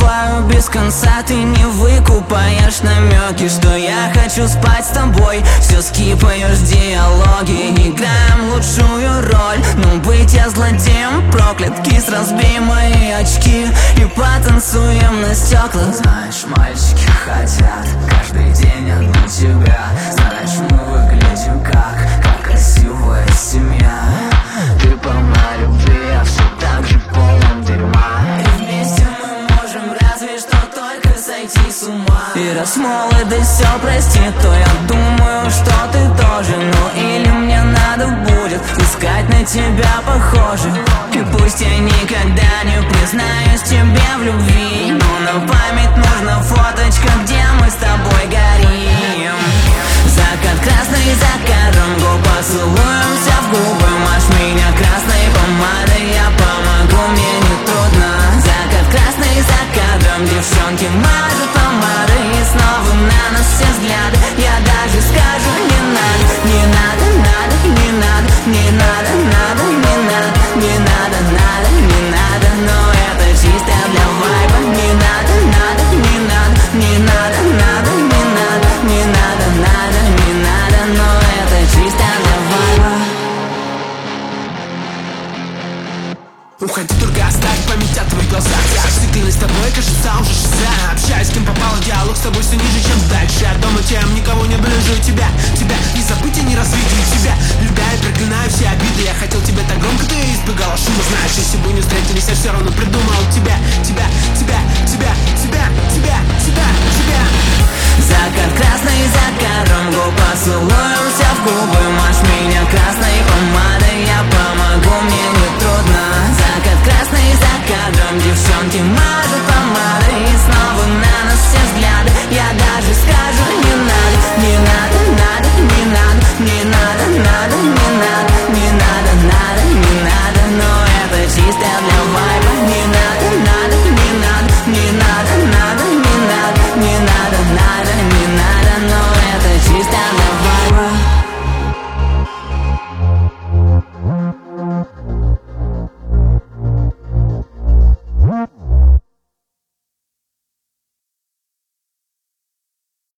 забываю без конца. Ты не выкупаешь намеки, что я хочу спать с тобой. Все скипаешь диалоги, играем лучшую роль. Но быть я злодеем проклят. Кис, разбей мои очки и потанцуем на стеклах. Знаешь, мальчики хотят каждый день одну тебя. Знаешь, мы выглядим как красивая семья. Ты полна любви, а все так же полон дерьма. И вместе мы можем разве что только сойти с ума. И раз молодость все простит, то я думаю, что ты тоже. Ну или мне надо будет искать на тебя похожих. И пусть я никогда не признаюсь тебе в любви, но на память нужна фоточка, где мы с тобой горим. Закат красный, закатом губ, поцелуемся в губы. Машь меня красной помадой, я помогу, мне не трудно. Закат красный, закатом девчонки мажут помадой. И снова на нас все взгляды, я даже скажу не надо. Не надо, надо, не надо, не надо, надо, не надо. Не надо, надо, не надо, но это чисто для вайба. Не надо, надо, не надо, не надо, надо, не надо. Не надо, надо, не надо, но это чисто для вайба. Уходи, только оставь память о твоих глазах. Я стыдилась с тобой, кажется, уже шиза. Общаюсь, с кем попало, диалог с тобой все ниже, чем дальше. Я дома тем никого не ближе тебя. Тебя не забыть и не развить тебя. Любя и проклинаю все обиды. Я хотел тебя так громко, ты избегала шума. Знаешь, если бы не встретились, я все равно придумал тебя. Тебя, тебя, тебя, тебя, тебя, тебя, тебя. Закат красный, закатом губ, поцелуемся в губы. Машь меня красной помадой, я помогу, мне не трудно. Закат красный, закатом девчонки мажут помадой. И снова на нас все взгляды, я даже скажу не надо. Не надо, надо, не надо, не надо, надо, не надо. Не надо, надо, не надо, но это чисто для вас.